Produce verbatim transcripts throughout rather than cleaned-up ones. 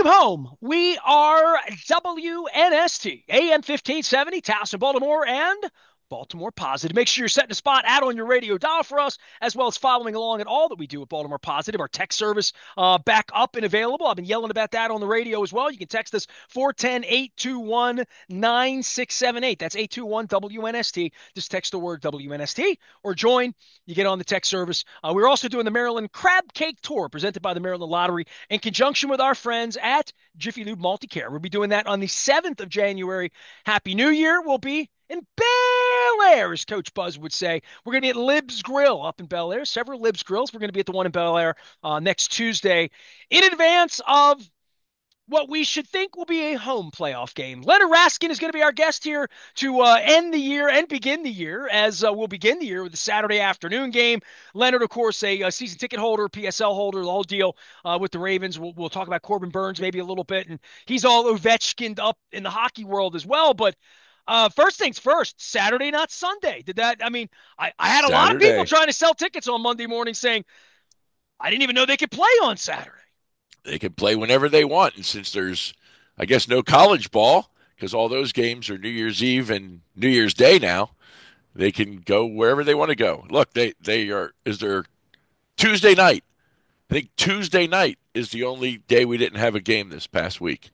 Welcome home. We are W N S T, A M fifteen seventy, Towson, Baltimore, and Baltimore Positive. Make sure you're setting a spot out on your radio dial for us, as well as following along at all that we do at Baltimore Positive. Our text service uh, back up and available. I've been yelling about that on the radio as well. You can text us four one zero, eight two one, nine six seven eight. That's eight two one W N S T. Just text the word W N S T or join. You get on the text service. Uh, we're also doing the Maryland Crab Cake Tour presented by the Maryland Lottery in conjunction with our friends at Jiffy Lube Multicare. We'll be doing that on the seventh of January. Happy New Year. We'll be in Bel Air, as Coach Buzz would say. We're going to be at Lib's Grill up in Bel Air, several Lib's Grills. We're going to be at the one in Bel Air uh, next Tuesday in advance of what we should think will be a home playoff game. Leonard Raskin is going to be our guest here to uh, end the year and begin the year, as uh, we'll begin the year with the Saturday afternoon game. Leonard, of course, a, a season ticket holder, P S L holder, the whole deal uh, with the Ravens. We'll, we'll talk about Corbin Burns maybe a little bit, and he's all Ovechkin'd up in the hockey world as well. But uh, first things first, Saturday, not Sunday. Did that? I mean, I, I had a lot of people trying to sell tickets on Monday morning saying, I didn't even know they could play on Saturday. They can play whenever they want. And since there's, I guess, no college ball, because all those games are New Year's Eve and New Year's Day now, they can go wherever they want to go. Look, they, they are, is there Tuesday night? I think Tuesday night is the only day we didn't have a game this past week.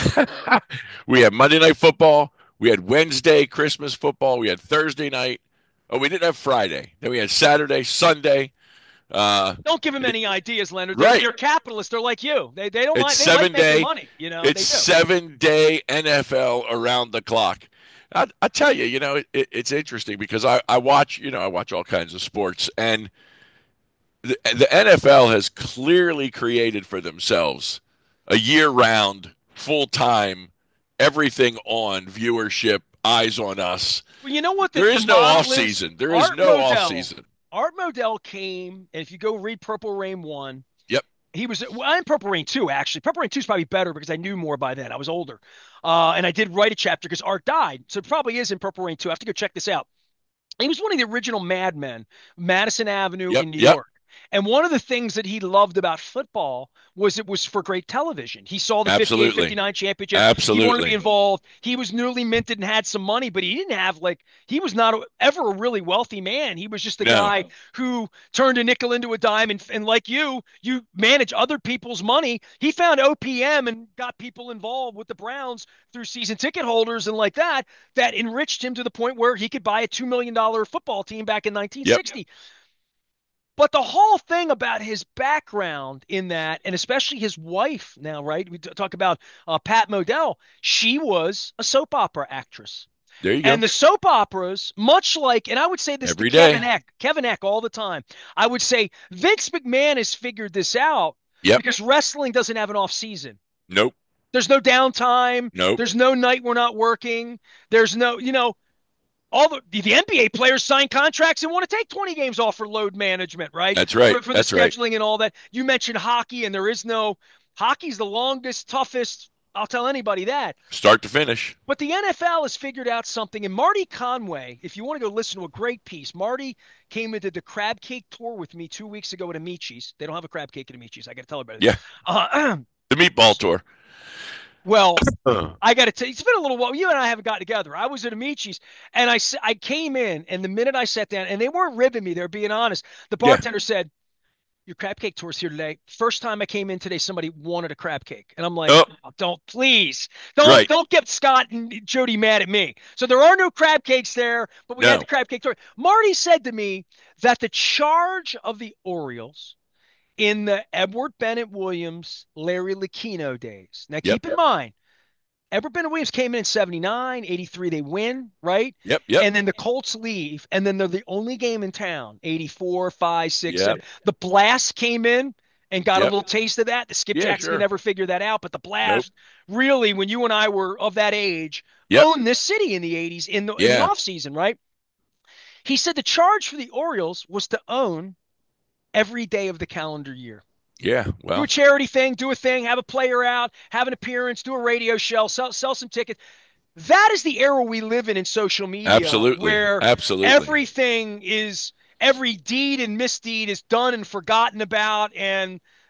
We had Monday Night Football. We had Wednesday Christmas football. We had Thursday night. Oh, we didn't have Friday. Then we had Saturday, Sunday. Uh, don't give them any ideas, Leonard. They're, right. they're capitalists. They're like you. They they don't it's mind. They seven like day, making money. You know, it's seven day N F L around the clock. I, I tell you, you know, it, it, it's interesting because I, I watch, you know, I watch all kinds of sports, and the, the N F L has clearly created for themselves a year round, full time, everything on viewership, eyes on us. Well, you know what? The, there is the no off season. There is Art no Modell, off season. Art Modell came, and if you go read Purple Rain one, yep, he was well, I'm Purple Rain two, actually. Purple Rain two is probably better because I knew more by then. I was older. Uh, and I did write a chapter because Art died. So it probably is in Purple Rain two. I have to go check this out. He was one of the original madmen, Madison Avenue yep, in New yep. York. And one of the things that he loved about football was it was for great television. He saw the fifty-eight fifty-nine championship. Absolutely. He wanted to be involved. He was newly minted and had some money, but he didn't have like he was not a, ever a really wealthy man. He was just a no. guy who turned a nickel into a dime. And, and like you, you manage other people's money. He found O P M and got people involved with the Browns through season ticket holders and like that, that enriched him to the point where he could buy a two million dollars football team back in nineteen sixty. Yep. But the whole thing about his background in that, and especially his wife now, right? We talk about uh, Pat Modell. She was a soap opera actress. There you go. And the soap operas, much like, and I would say this Every to day. Kevin Eck, Kevin Eck all the time. I would say Vince McMahon has figured this out yep. because wrestling doesn't have an off season. Nope. There's no downtime. Nope. There's no night we're not working. There's no, you know, all the, the N B A players sign contracts and want to take twenty games off for load management, right? That's right. For, for That's the scheduling right. and all that. You mentioned hockey, and there is no hockey's the longest, toughest. I'll tell anybody that. Start to finish. But the N F L has figured out something. And Marty Conway, if you want to go listen to a great piece, Marty came and did the crab cake tour with me two weeks ago at Amici's. They don't have a crab cake at Amici's. I got to tell everybody. Yeah. Uh, the meatball tour. Well, I got to tell you, it's been a little while. You and I haven't got together. I was at Amici's, and I, I came in, and the minute I sat down, and they weren't ribbing me, they're being honest. The bartender yeah. said, your crab cake tour's here today. First time I came in today, somebody wanted a crab cake. And I'm like, oh. Oh, don't, please. Don't right. don't get Scott and Jody mad at me. So there are no crab cakes there, but we no. had the crab cake tour. Marty said to me that the charge of the Orioles in the Edward Bennett Williams, Larry Lucchino days. Now, yep. keep in mind, Edward Bennett Williams came in in seventy-nine, eighty-three, they win, right? Yep, yep. And then the Colts leave, and then they're the only game in town, eighty-four, five, six, yep. seven. The Blast came in and got yep. a little taste of that. The Skip yeah, Jackson sure. could never figure that out, but the Blast, nope. really, when you and I were of that age, yep. owned this city in the eighties, in the, yeah. in the offseason, right? He said the charge for the Orioles was to own every day of the calendar year. Yeah, well. Do a charity thing, do a thing, have a player out, have an appearance, do a radio show, sell, sell some tickets. That is the era we live in in social media. Absolutely. Where Absolutely. everything is, every deed and misdeed is done and forgotten about. And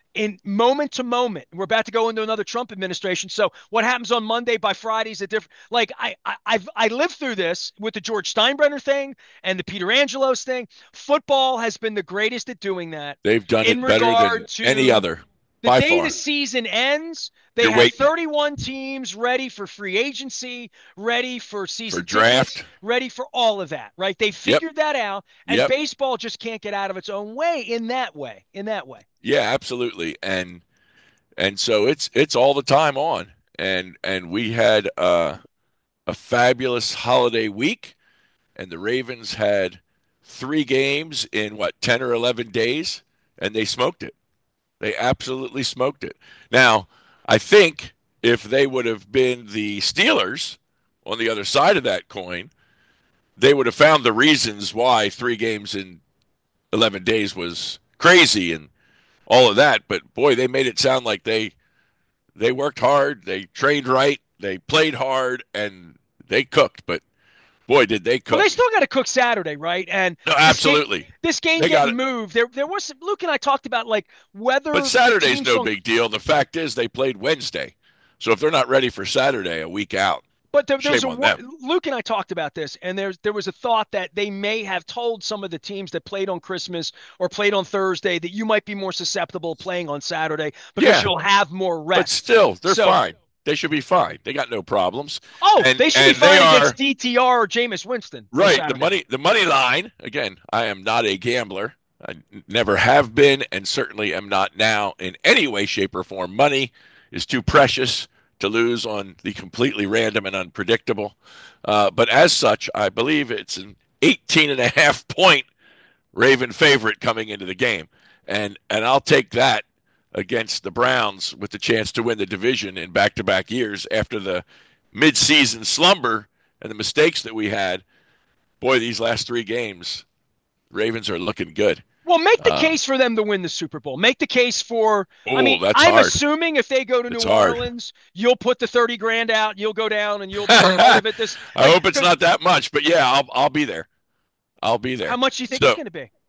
in moment to moment. We're about to go into another Trump administration. So what happens on Monday by Friday is a different. Like I, I I've I lived through this with the George Steinbrenner thing and the Peter Angelos thing. Football has been the greatest at doing that. They've done In it better than regard any to other the by day the far. season ends, they You're have waiting thirty-one teams ready for free agency, ready for for season tickets, draft. ready for all of that, right? They Yep. figured that out, and Yep. baseball just can't get out of its own way in that way. In that way. Yeah, absolutely. And and so it's it's all the time on. And and we had uh, a fabulous holiday week, and the Ravens had three games in what ten or eleven days, and they smoked it. They absolutely smoked it. Now, I think if they would have been the Steelers on the other side of that coin, they would have found the reasons why three games in eleven days was crazy and all of that. But boy, they made it sound like they they worked hard, they trained right, they played hard, and they cooked. But boy, did they cook! Well, they still got to cook Saturday, right? And no, this game, absolutely, this game they got getting it. moved. There, there was Luke and I talked about like whether. But the Saturday's teams no on- big deal. The fact is, they played Wednesday, so if they're not ready for Saturday, a week out, But there, there's shame a on them. Luke and I talked about this, and there's there was a thought that they may have told some of the teams that played on Christmas or played on Thursday that you might be more susceptible to playing on Saturday because Yeah. you'll have more But rest. still, they're So- fine. They should be fine. They got no problems. Oh, And- they should be and fine they are- against D T R or Jameis Winston. on Right. The Saturday. money the money line, again, I am not a gambler. I n- never have been and certainly am not now in any way, shape, or form. Money is too precious to lose on the completely random and unpredictable. Uh, but as such, I believe it's an eighteen and a half point Raven favorite coming into the game. And and I'll take that against the Browns with the chance to win the division in back-to-back years after the mid-season slumber and the mistakes that we had. Boy, these last three games, Ravens are looking good. Well, make the Uh, case for them to win the Super Bowl. Make the case for. Oh, I mean, that's I'm hard. assuming if they go to It's New hard. Orleans, you'll put the thirty grand out. You'll go down and you'll be part of it. This. I hope it's not that much, but yeah, I'll I'll be there. I'll be there. How much do you think So- it's going to be?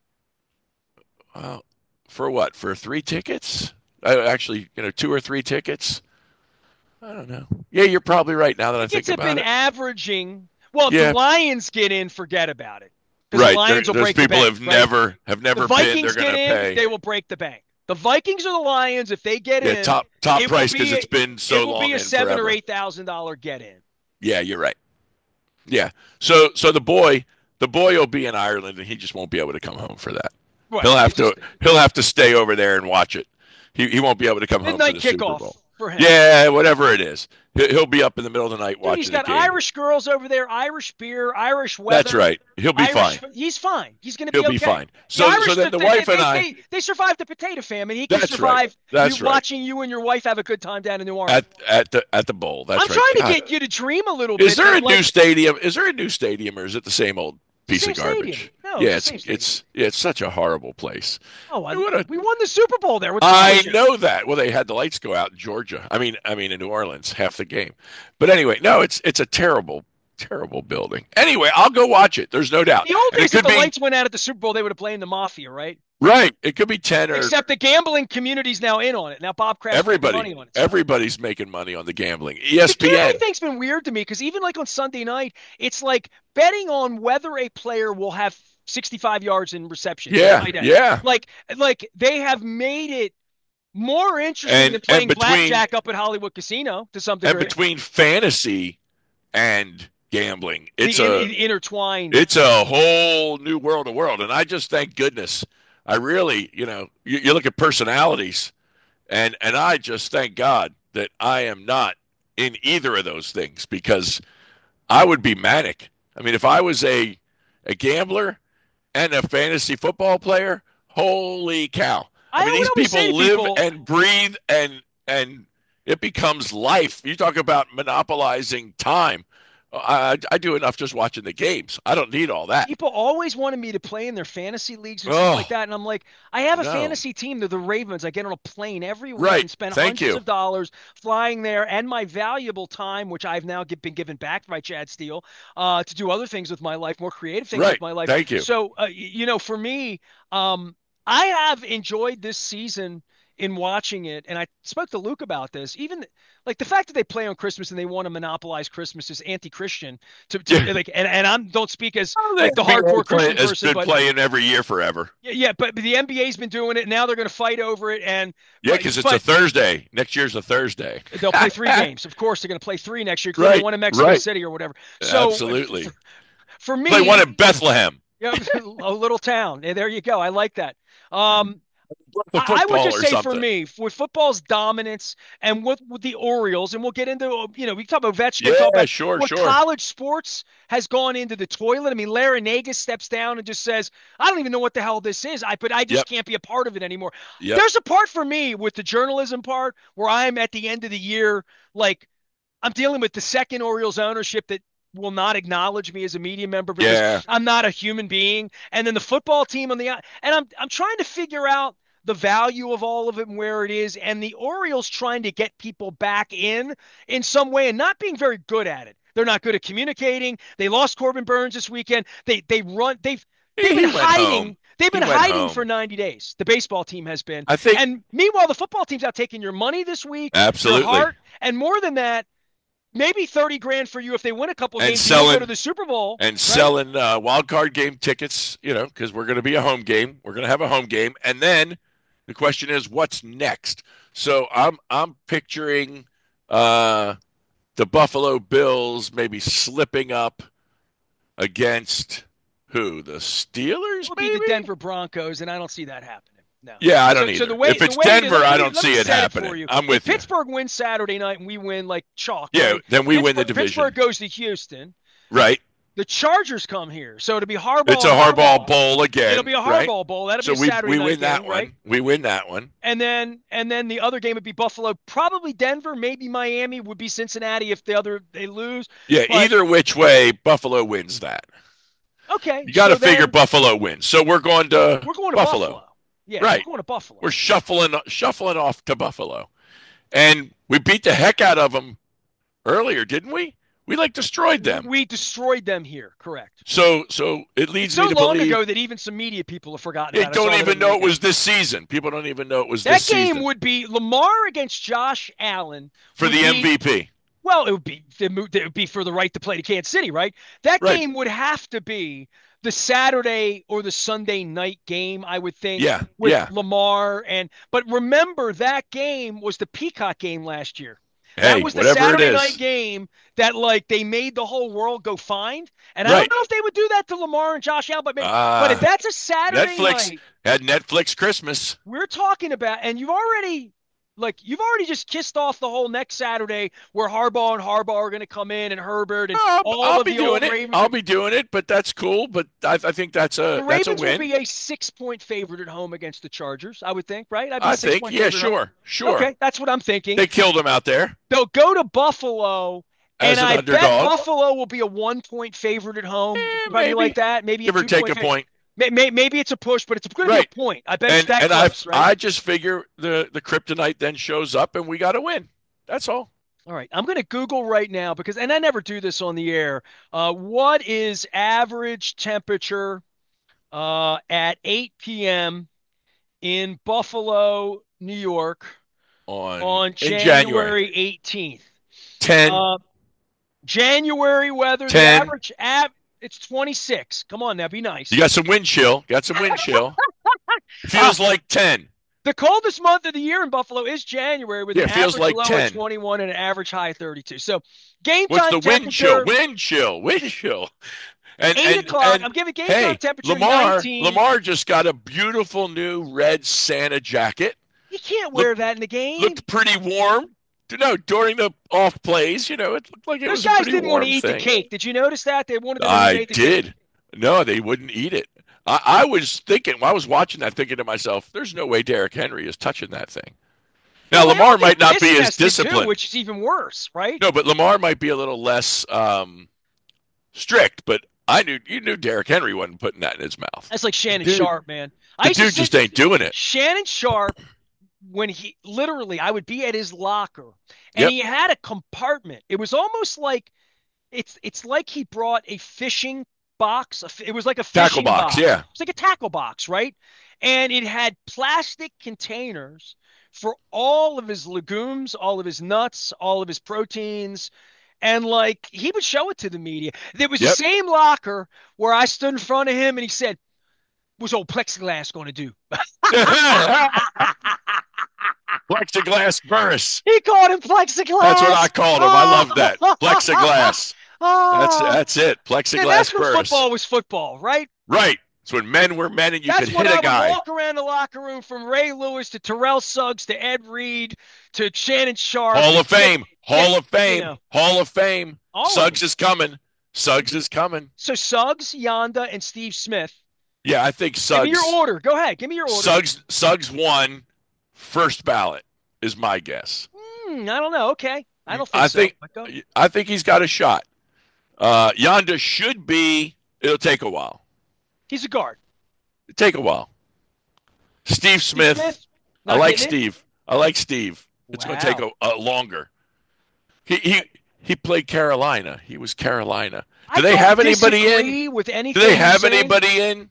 Uh, for what? For three tickets? Uh, actually, you know, two or three tickets. I don't know. Yeah, you're probably right now that I think It's have about been it. averaging. Well, if Yeah. the Lions get in, forget about it. 'Cause Right. The Lions There- will those break the people bank, have right? never have never The been. Vikings They're get going to in, pay. they will break the bank. The Vikings or the Lions, if they get yeah, in, top top it will price be because a- it's been so it will long be a and seven forever. or eight thousand dollar get in. Yeah, you're right. Yeah. So so the boy the boy will be in Ireland and he just won't be able to come home for that. Right. He'll have It's to just he'll have to stay over there and watch it. He he won't be able to come home for midnight the Super kickoff Bowl. for him. Yeah, whatever it is. He'll, he'll be up in the middle of the night Dude, watching he's got the game. Irish girls over there, Irish beer, Irish weather. That's right. He'll be Irish, fine. He's fine. He's going to be He'll okay. be fine. The So Irish, so then the they, wife they, and they, I they, they survived the potato famine. He can That's survive right. That's you right. watching you and your wife have a good time down in New Orleans. at at the at the bowl. That's I'm right. trying to God. get you to dream a little bit. Is there a that, like, new stadium? Is there a new stadium or is it the same old piece Same of garbage? stadium. No, yeah, it's it's the same it's yeah, it's such a horrible place. Oh, I, What a- we won the Super Bowl there. With I Georgia. know that. Well, they had the lights go out in Georgia. I mean, I mean in New Orleans, half the game. But anyway, no, it's it's a terrible, terrible building. Anyway, I'll go watch it. There's no doubt. The old And it days, if could the be lights went out at the Super Bowl, they would have blamed the mafia, right? right. It could be ten or Except the gambling community's now in on it. Now Bob Kraft's making money everybody. on it. Everybody's making money on the gambling. E S The P N. gambling thing's been weird to me because even like on Sunday night, it's like betting on whether a player will have sixty-five yards in reception. Yeah, Tight end. yeah. Like, like they have made it more interesting And- than playing and between- blackjack up at Hollywood Casino to some And degree. between fantasy and gambling, it's the, a in, in- intertwined. it's a whole new world of world. And I just thank goodness. I really, you know, you, you look at personalities, and and I just thank God that I am not in either of those things because I would be manic. I mean, if I was a a gambler and a fantasy football player, holy cow! I, I mean, would these always say people to live people- and breathe and and it becomes life. You talk about monopolizing time. I, I do enough just watching the games. I don't need all that. People always wanted me to play in their fantasy leagues and Oh, stuff like that. And I'm like, I have a no. fantasy team. They're the Ravens. I get on a plane every week Right. and spend Thank hundreds you. of dollars flying there and my valuable time, which I've now get, been given back by Chad Steele, uh, to do other things with my life, more creative things Right. with my life. Thank you. So, uh, y- you know, for me, um, I have enjoyed this season in watching it, and I spoke to Luke about this. Even like the fact that they play on Christmas and they want to monopolize Christmas is anti-Christian. To, to Yeah. like, and and I'm don't speak as Well, like the the N B A hardcore play, Christian has person, been but playing every year forever. yeah, yeah, but, but the N B A's been doing it. And now they're going to fight over it, and Yeah, but, because it's but a Thursday. Next year's a Thursday. they'll play three games. Of course, they're going to play three next year, including Right, one in Mexico right. City or whatever. So Absolutely. for, for Play one me, in Bethlehem. yeah, a little town. Yeah, there you go. I like that. Um, The I, I would football just or say something. for me, with football's dominance and with, with the Orioles, and we'll get into, you know, we talk about Ovechkin, talk Yeah, about sure, what sure. college sports has gone into the toilet. I mean, Larry steps down and just says, I don't even know what the hell this is. I, but I just Yep. can't be a part of it anymore. Yep. There's a part for me with the journalism part where I'm at the end of the year, like I'm dealing with the second Orioles ownership that will not acknowledge me as a media member because Yeah. I'm not a human being. And then the football team on the, and I'm, I'm trying to figure out the value of all of it and where it is, and the Orioles trying to get people back in in some way and not being very good at it. They're not good at communicating. They lost Corbin Burns this weekend. They they run they've they've He been went hiding. home. They've He been went hiding home. for ninety days. The baseball team has been. I think And meanwhile, the football team's out taking your money this week, absolutely. your heart, and more than that, maybe thirty grand for you if they win a couple And games selling- and you go to the Super Bowl. and right? selling uh, wild card game tickets, you know, because we're going to be a home game. We're going to have a home game, and then the question is, what's next? So I'm I'm picturing uh, the Buffalo Bills maybe slipping up against who? The Steelers, It'll be maybe? the Denver Broncos, and I don't see that happening. No. Yeah, I don't so, either. So the way, if it's the way Denver, let me, I don't let me see it set happening. for you. I'm with if you. Pittsburgh wins Saturday night and we win like chalk, Yeah, right? then we Pittsburgh, win the division. Pittsburgh goes to Houston. Right. The Chargers come here, so it'll be Harbaugh. It's a Harbaugh Bowl again. It'll be a right? Harbaugh Bowl. That'll So be a we Saturday we night win game, that right? one. We win that one. And then and then the other game would be Buffalo, probably Denver, maybe Miami, would be Cincinnati if the other they lose. Yeah, But- either which way, Buffalo wins that. Okay, You got to so then figure Buffalo wins. So we're going to We're going to Buffalo. Buffalo. Yeah, Right. we're going to Buffalo. We're shuffling shuffling off to Buffalo, and we beat the heck out of them earlier, didn't we? We like destroyed them. We destroyed them here, correct. So so it It's leads so me to long believe ago that even some media people have forgotten they about it. I don't saw even that know it weekend. was this season. People don't even know it was That this game season would be Lamar against Josh Allen for would the be- M V P. Well, it would be it would be for the right to play to Kansas City, right? That Right. game would have to be the Saturday or the Sunday night game, I would think. Yeah, with yeah. Lamar and but remember that game was the Peacock game last year. Hey, That was the whatever Saturday it is. night game that like they made the whole world go find. And I Right. don't know if they would do that to Lamar and Josh Allen, but maybe, Ah, but if that's a Saturday Netflix night, had Netflix Christmas. we're talking about, and you've already, like, you've already just kissed off the whole next Saturday where Harbaugh and Harbaugh are going to come in and Herbert and I'll, all I'll of be the old doing it. Ravens. I'll be doing it, but that's cool. But I, I think that's a the that's a Ravens win. will be a six-point favorite at home against the Chargers, I would think, right? I'd be I six think, point yeah, favorite at home. sure, sure. Okay, that's what I'm thinking. They killed him out there They'll go to Buffalo, as and an I underdog. bet Buffalo will be a one-point favorite at home, Eh, somebody maybe. like that. Maybe Give a or take two-point a favorite. point. May- may- Maybe it's a push, but it's going to Right. be a point. I bet it's And, that and I, close, right? I just figure the, the kryptonite then shows up and we got to win. That's all. All right, I'm going to Google right now because, and I never do this on the air. Uh, what is average temperature uh, at eight p.m. in Buffalo, New York On, on in January, January. eighteenth? ten. Uh, January weather, the ten. average ab, it's twenty-six. Come on now, be nice. You got some wind chill. Got some wind chill. Feels like ten. The coldest month of the year in Buffalo is January with Yeah, an it feels average like low ten. of twenty-one and an average high of thirty-two. So game What's time the wind chill? temperature, Wind chill. Wind chill. And, eight and, o'clock. and, I'm giving game hey, time temperature Lamar, nineteen. Lamar just got a beautiful new red Santa jacket. You can't wear that in the game. Looked pretty warm. No, during the off plays, you know, it looked like it Those was a guys pretty didn't warm want to eat thing. the cake. Did you notice that? They wanted to I eliminate the did. cake. No, they wouldn't eat it. I, I was thinking, while I was watching that, thinking to myself, there's no way Derrick Henry is touching that thing. Now, Well, Lamar they might not get be as piss-tested, disciplined. too, which is even worse, right? No, but Lamar might be a little less um, strict, but I knew you knew Derrick Henry wasn't putting that in his mouth. That's like Shannon Dude, Sharp, man. I The used to dude just sit- ain't doing it. Shannon Sharp, when he literally, I would be at his locker, and Yep. he had a compartment. It was almost like it's it's like he brought a fishing box. a f- It was like a fishing Tackle box, yeah. It's like a tackle box, right? and it had plastic containers for all of his legumes, all of his nuts, all of his proteins. And like he would show it to the media. There was the Yep. same locker where I stood in front of him and he said, "What's old plexiglass going to do?" Plexiglass burst. He called him That's what I plexiglass. called him. I love that. Oh, Plexiglass. That's oh. that's it. And that's Plexiglass when burst. football was football, right? Right. It's when men were men and you could That's when hit I a would guy. walk around the locker room from Ray Lewis to Terrell Suggs to Ed Reed to Shannon Sharp. Hall And of get, Fame. get, Hall of you Fame. know, Hall of Fame. all of them. Suggs is coming. Suggs is coming. So Suggs, Yonda, and Steve Smith. Yeah, I think Give me your Suggs order. Go ahead. Give me your order. Suggs Suggs won first ballot is my guess. Hmm, I don't know. Okay. I don't think I so. think But go- I think he's got a shot. Uh Yonda should be it'll take a while. He's a guard. It'll take a while. Steve Smith, Steve Smith? I Not like getting it? Steve. I like Steve. It's going to take Wow. a, a longer. He he he played Carolina. He was Carolina. Do I they don't have anybody in? disagree with Do anything they you're have saying. anybody in?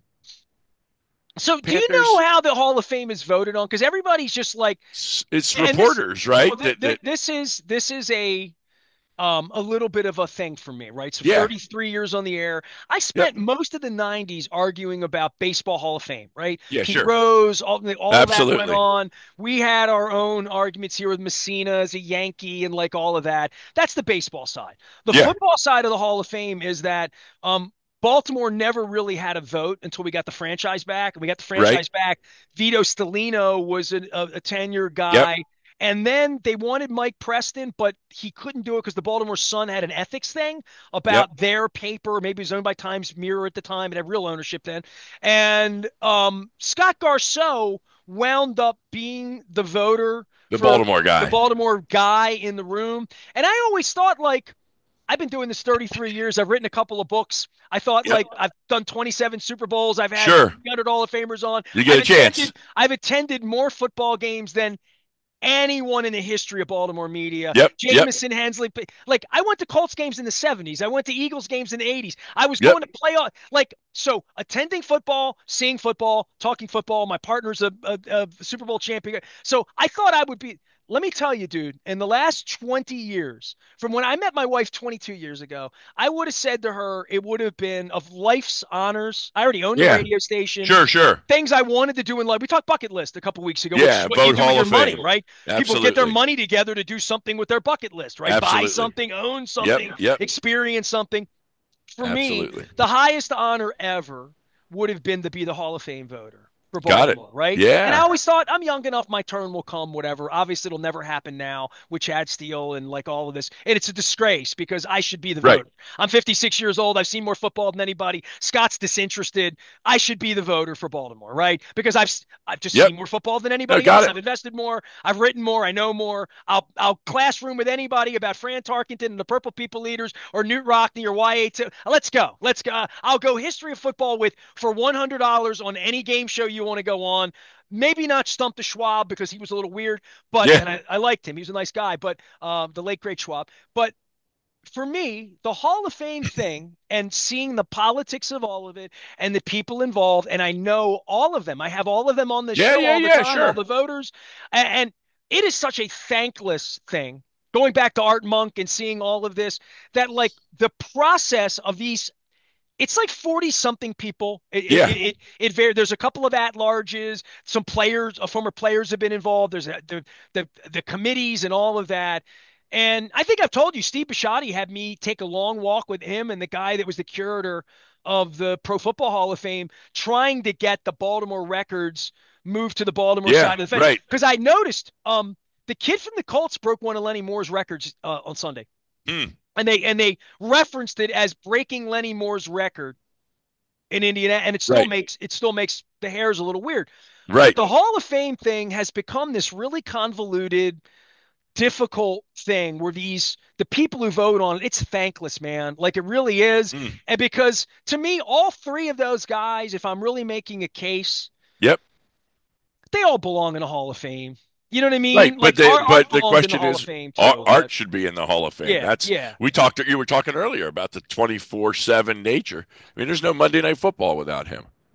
So do you Panthers? know how the Hall of Fame is voted on? Because everybody's just like, It's, it's and this, reporters, right? well, th- That, th- that, this is this is a um, a little bit of a thing for me, right? So yeah. thirty-three years on the air. I Yep. spent most of the nineties arguing about Baseball Hall of Fame, right? Yeah, Pete sure. Rose, all, all of that went Absolutely. on. We had our own arguments here with Messina as a Yankee and like all of that. That's the baseball side. The Yeah. football side of the Hall of Fame is that um, Baltimore never really had a vote until we got the franchise back. And we got the Right. franchise back. Vito Stellino was a, a, a tenure Yep. guy. And then they wanted Mike Preston, but he couldn't do it because the Baltimore Sun had an ethics thing about Yep. their paper. Maybe it was owned by Times Mirror at the time. It had real ownership then. And um, Scott Garceau wound up being the voter The for Baltimore the guy. Baltimore guy in the room. And I always thought, like, I've been doing this thirty-three years. I've written a couple of books. I thought, Yep. like, I've done twenty-seven Super Bowls. I've had Sure. three hundred Hall of Famers on. You get I've a chance. attended, I've attended more football games than anyone in the history of Baltimore media. Yep. Yep. Jameson, Hensley. Like, I went to Colts games in the seventies. I went to Eagles games in the eighties. I was Yep. going to play on, like, so attending football, seeing football, talking football. My partner's a, a, a Super Bowl champion. So I thought I would be. Let me tell you, dude, in the last twenty years, from when I met my wife twenty-two years ago, I would have said to her, it would have been of life's honors. I already owned a Yeah. radio station. Sure, sure. Things I wanted to do in life. We talked bucket list a couple weeks ago, which Yeah, is what you vote do Hall with your of money, Fame. right? People Absolutely. get their money together to do something with their bucket list, right? Buy Absolutely. something, own something, Yep. Yep. experience something. For Absolutely. me, the highest honor ever would have been to be the Hall of Fame voter for Got it. Baltimore, right? Yeah. And I always thought, I'm young enough, my turn will come, whatever. Obviously, it'll never happen now with Chad Steele and like all of this. And it's a disgrace because I should be the Right. voter. I'm fifty-six years old. I've seen more football than anybody. Scott's disinterested. I should be the voter for Baltimore, right? Because I've I've just Yep. seen more football than anybody got else. it. I've invested more. I've written more. I know more. I'll I'll classroom with anybody about Fran Tarkenton and the Purple People Eaters or Newt Rockney or Y A two. Let's go. Let's go. I'll go history of football with for one hundred dollars on any game show you want to go on. Maybe not Stump the Schwab because he was a little weird, but Yeah. and I, I liked him. He was a nice guy, but um, the late great Schwab. But for me, the Hall of Fame thing and seeing the politics of all of it and the people involved, and I know all of them. I have all of them on the Yeah, show yeah, all the yeah, time, sure. all the voters, and, and it is such a thankless thing. Going back to Art Monk and seeing all of this, that like the process of these it's like forty something people. It, Yeah. it, it, it, var- there's a couple of at-larges, some players, uh, former players have been involved. There's a, the, the, the committees and all of that. And I think I've told you, Steve Bisciotti had me take a long walk with him and the guy that was the curator of the Pro Football Hall of Fame, trying to get the Baltimore records moved to the Baltimore Yeah, side of the fence. right. Because I noticed um, the kid from the Colts broke one of Lenny Moore's records uh, on Sunday. Hmm. And they and they referenced it as breaking Lenny Moore's record in Indiana, and it still Right. makes it still makes the hairs a little weird. Right. The Hall of Fame thing has become this really convoluted, difficult thing where these the people who vote on it, it's thankless, man. Like it really is. Mm. And because to me, all three of those guys, if I'm really making a case, Yep. they all belong in a Hall of Fame. You know what I mean? Right, but like the, Art, but Art the belongs in question Hall is, of Fame too, Art, Art but- should be in the Hall of Fame. Yeah, That's yeah. we talked. You were talking earlier about the twenty-four seven nature. I mean, there's no Monday Night Football without him.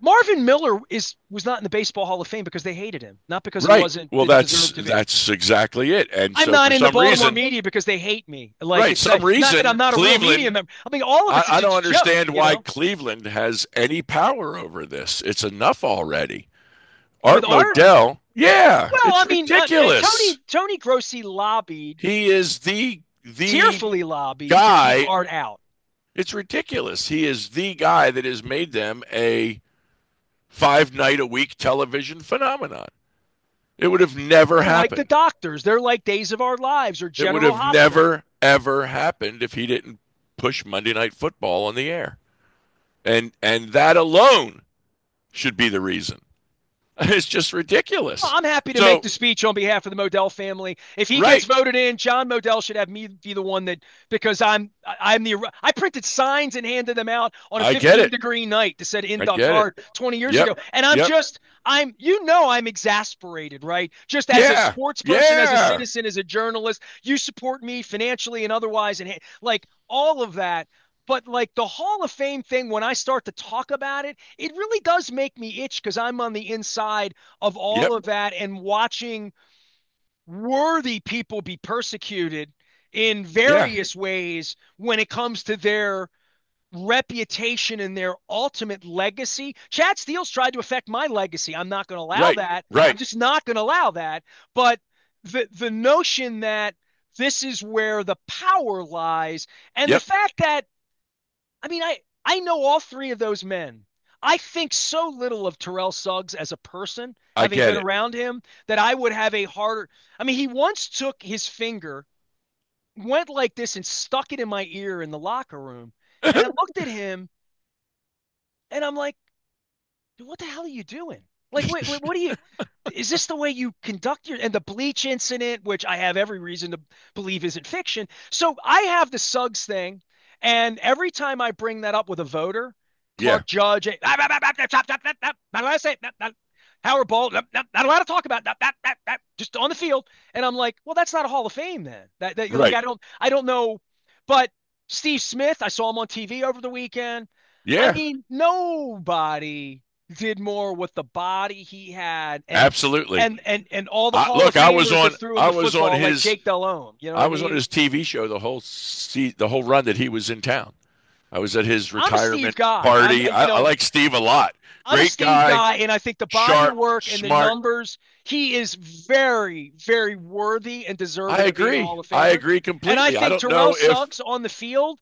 Marvin Miller is was not in the Baseball Hall of Fame because they hated him, not because he Right. wasn't Well, didn't that's deserve to be. that's exactly it. And I'm so for not in the some Baltimore reason, media because they hate me. Like right, it's not, some not that reason I'm not a real media Cleveland member. I mean, all of I, it's I a, don't it's a joke, understand you why know. Cleveland has any power over this. It's enough already. With Art art, Modell, yeah, well, I it's mean, uh, uh, ridiculous. Tony Tony Grossi lobbied, He is the the tearfully lobbied to keep guy. art out. It's ridiculous. He is the guy that has made them a five night a week television phenomenon. It would have never They're like the happened. doctors. They're like Days of Our Lives or It would General have Hospital. never ever happened if he didn't push Monday Night Football on the air. And and that alone should be the reason. It's just Well, ridiculous. I'm happy to make So, the speech on behalf of the Modell family. If he gets right, voted in, John Modell should have me be the one that because I'm I'm the I printed signs and handed them out on a I get fifteen it. degree night that said I Induct get it. Hard twenty years Yep. ago. And I'm Yep. just I'm you know I'm exasperated, right? Just as a Yeah. sports person, as a Yeah. citizen, as a journalist, you support me financially and otherwise and like all of that. But like the Hall of Fame thing, when I start to talk about it, it really does make me itch because I'm on the inside of all Yep. of that and watching worthy people be persecuted in Yeah. various ways when it comes to their reputation and their ultimate legacy. Chad Steele's tried to affect my legacy. I'm not going to allow Right. that. I'm Right. just not going to allow that. But the the notion that this is where the power lies and the Yep. fact that I mean, I I know all three of those men. I think so little of Terrell Suggs as a person, I having get been it. around him, that I would have a harder. I mean, he once took his finger, went like this, and stuck it in my ear in the locker room, and I looked at him, and I'm like, "What the hell are you doing? Like, wait, wait, what are you? Is this the way you conduct your?" And the bleach incident, which I have every reason to believe isn't fiction. So I have the Suggs thing, and every time I bring that up with a voter, Yeah. Clark Judge, not allowed to say, not, not, Howard Ball, not, not, not allowed to talk about that, that, that, that, just on the field. And I'm like, well, that's not a Hall of Fame then. That, that like Right. I don't, I don't know. But Steve Smith, I saw him on T V over the weekend. I Yeah. mean, nobody did more with the body he had and Absolutely. and and and all the I, Hall of look, I was Famers that on threw him I the was on football like his Jake Delhomme. You know what I I was on mean? his T V show the whole se- the whole run that he was in town. I was at his I'm a Steve retirement guy. I'm party. you I, I know like Steve a lot. I'm a Great Steve guy, guy, and I think the body of sharp, work and the smart. numbers, he is very, very worthy and I deserving of being a agree. Hall of I Famer. agree And I completely. I think don't Terrell know if Suggs on the field,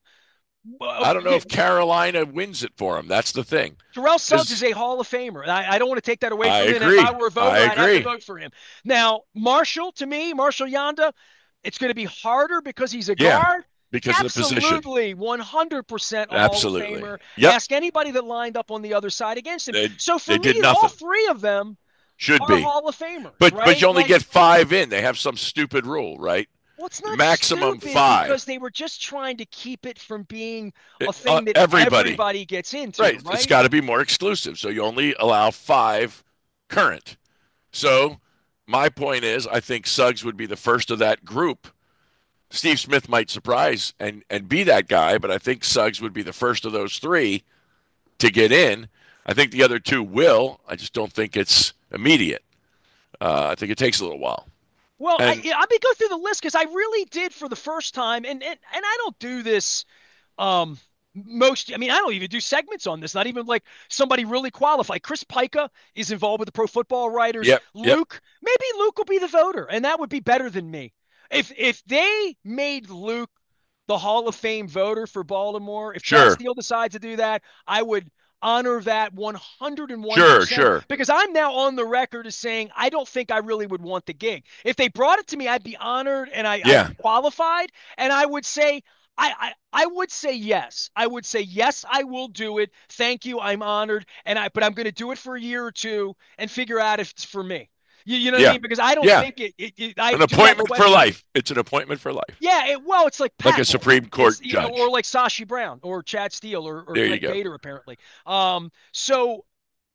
uh, I don't know if Carolina wins it for him. That's the thing. Terrell Suggs is Because a Hall of Famer. I, I don't want to take that away I from him. And if I agree. were a I voter, I'd have to agree. vote for him. Now, Marshall, to me, Marshall Yanda, it's going to be harder because he's a Yeah, guard. because of the position. Absolutely, one hundred percent a Hall of Absolutely. Famer. Yep. Ask anybody that lined up on the other side against him. They So for they did me, all nothing. three of them Should are be. Hall of Famers, But but right? you only Like, get five in. They have some stupid rule, right? well, it's not Maximum stupid five. because they were just trying to keep it from being Uh, a thing that everybody. everybody gets into, Right. right? It's got to be more exclusive. So you only allow five current. So my point is, I think Suggs would be the first of that group. Steve Smith might surprise and, and be that guy, but I think Suggs would be the first of those three to get in. I think the other two will. I just don't think it's immediate. Uh, I think it takes a little while. Well, I, And yeah, I may go through the list because I really did for the first time, and, and and I don't do this um most. I mean, I don't even do segments on this. Not even like somebody really qualified. Chris Pica is involved with the Pro Football Writers. yep, yep, Luke, maybe Luke will be the voter, and that would be better than me. If if they made Luke the Hall of Fame voter for Baltimore, if Chad sure, Steele decides to do that, I would honor that sure, one hundred one percent sure. because I'm now on the record as saying I don't think I really would want the gig. If they brought it to me, I'd be honored and I, I'd Yeah, be qualified, and I would say I, I I would say yes. I would say yes, I will do it. Thank you, I'm honored, and I but I'm going to do it for a year or two and figure out if it's for me. You, you know what I yeah, mean? Because I don't yeah. think it. it, it I An do have appointment for questions. life. It's an appointment for life, Yeah, it, well, it's like like a Pat. Supreme Court It's you know, or judge. like Sashi Brown or Chad Steele or, or There you Greg go. Bader apparently. Um, so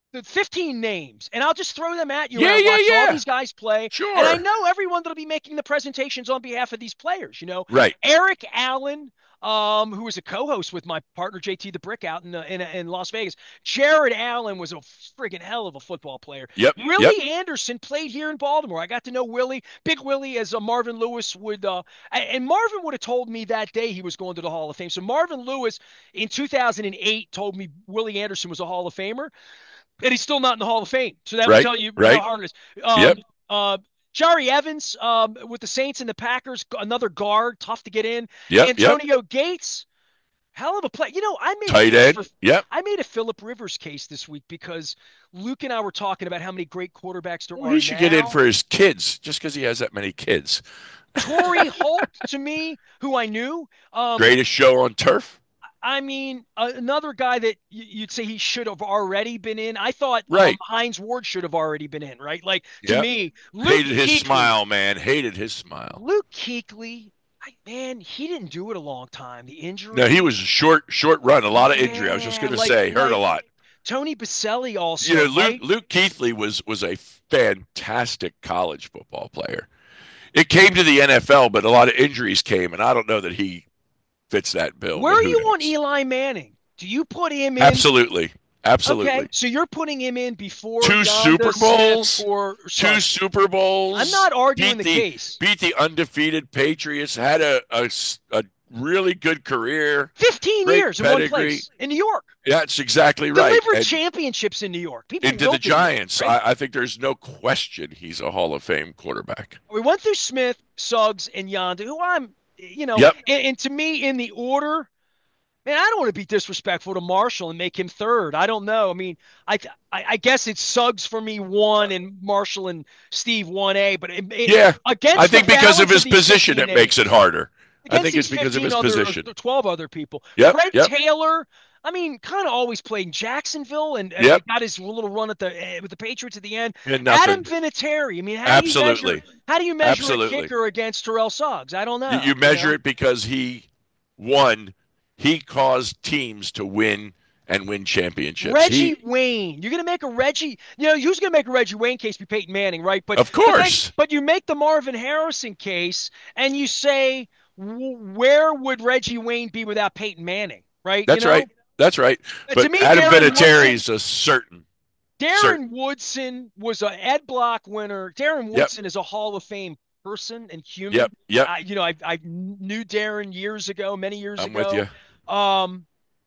the fifteen names, and I'll just throw them at you. And Yeah, I yeah, watched all yeah. these guys play, and I Sure. know everyone that'll be making the presentations on behalf of these players. You know, Right. Eric Allen, um, who was a co-host with my partner J T the Brick out in, uh, in in Las Vegas. Jared Allen was a friggin' hell of a football player. Yep. Yep. Willie Anderson played here in Baltimore. I got to know Willie, Big Willie, as uh, Marvin Lewis would, uh, and Marvin would have told me that day he was going to the Hall of Fame. So Marvin Lewis in two thousand eight told me Willie Anderson was a Hall of Famer, and he's still not in the Hall of Fame. So that would Right. tell you how Right. hard it is. Um, Yep. uh, Jari Evans um, with the Saints and the Packers, another guard, tough to get in. Yep. Yep. Antonio Gates, hell of a play. You know, I made a Tight case end. for Yep. I made a Philip Rivers case this week because Luke and I were talking about how many great quarterbacks there Well, are he should get in now. for his kids just because he has that many kids. Torrey Holt, to me, who I knew, um, Greatest show on turf. I mean, uh, another guy that you'd say he should have already been in. I thought um, Right. Hines Ward should have already been in, right? Like, to Yep. me, Luke Hated his Kuechly, smile, man. Hated his smile. Luke Kuechly, I, man, he didn't do it a long time. The injury. No, he was a short, short run. A lot of injury. I was just Yeah, going to like, say, hurt like a lot. Tony Baselli also, You know, Luke right? Luke Kuechly was was a fantastic college football player. It came to the N F L, but a lot of injuries came, and I don't know that he fits that bill. Where but are who you on knows? Eli Manning? Do you put him in? Absolutely. Absolutely. Okay, so you're putting him in before Two Yonda, Super Bowls, Smith, or, or Two Suggs. Super Bowls. I'm not arguing beat the the, case. Beat the undefeated Patriots. Had a, a, a really good career. fifteen Great years in one pedigree. place in New York. That's exactly right. Delivered And championships in New York. People into know the this, Giants. right? I, I think there's no question he's a Hall of Fame quarterback. We went through Smith, Suggs, and Yonda, who I'm, you know, Yep. and, and to me, in the order, man, I don't want to be disrespectful to Marshall and make him third. I don't know. I mean, I I, I guess it's Suggs for me one and Marshall and Steve one A. But it, it, Yeah. against I think the because of balance his these position, it fifteen makes names, it harder. I against think it's these because of his fifteen other, position. twelve other people. Yep. Fred Yep. Taylor, I mean, kind of always played in Jacksonville and, and Yep. got his little run at the eh, with the Patriots at the end. And nothing. Adam Vinatieri. I mean, how do you Absolutely. measure? How do you measure Absolutely. a kicker against Terrell Suggs? I don't know. You, you measure know? it because he won. He caused teams to win and win championships. Reggie He, Wayne. You're going to make a Reggie. You know, who's going to make a Reggie Wayne case? Be Peyton Manning, right? But Of but, then- course. but you make the Marvin Harrison case, and you say, w- where would Reggie Wayne be without Peyton Manning? Right? That's you know? right. That's right. Uh, But to me, Adam Darren Vinatieri's a certain. Darren certain. Woodson was an Ed Block winner. Darren Yep. Woodson is a Hall of Fame person and human. Yep. Yep. I, you know, I, I knew Darren years ago, many years I'm ago. with you. Um,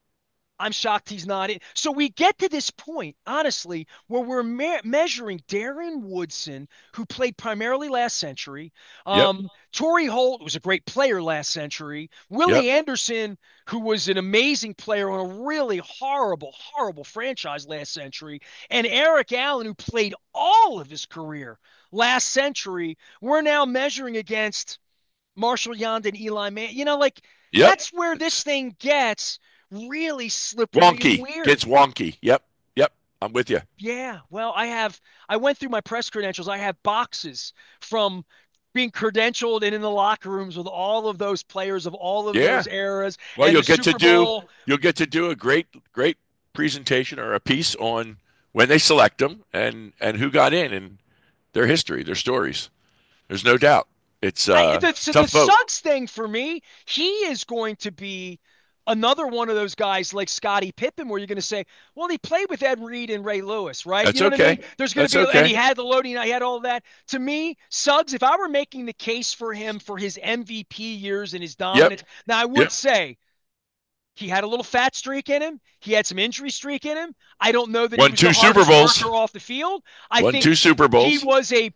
I'm shocked he's not in. So we get to this point, honestly, where we're me- measuring Darren Woodson, who played primarily last century. Um, Torrey Holt was a great player last century. Willie Anderson, who was an amazing player on a really horrible, horrible franchise last century. And Eric Allen, who played all of his career last century. We're now measuring against Marshall Yonda and Eli Manning. You know, like, Yep. that's where this thing gets really slippery Wonky. and weird. Gets wonky. Yep. Yep. I'm with you. Yeah. Well, I have I went through my press credentials. I have boxes from being credentialed and in the locker rooms with all of those players of all of Yeah. those eras. Well, and you'll the get to Super do Bowl. you'll get to do a great great presentation or a piece on when they select them and and who got in and their history, their stories. There's no doubt. It's uh, I, the, so tough the vote. Suggs thing for me, he is going to be another one of those guys like Scottie Pippen, where you're going to say, well, he played with Ed Reed and Ray Lewis, right? That's you know okay. What I mean? There's going That's to be, okay. and he had the loading, he had all of that. To me, Suggs, if I were making the case for him for his M V P years and his dominance, now I would Yep. say he had a little fat streak in him. He had some injury streak in him. I don't know that Won he was two the Super hardest Bowls. worker off the field. I Won think two Super Bowls. he was a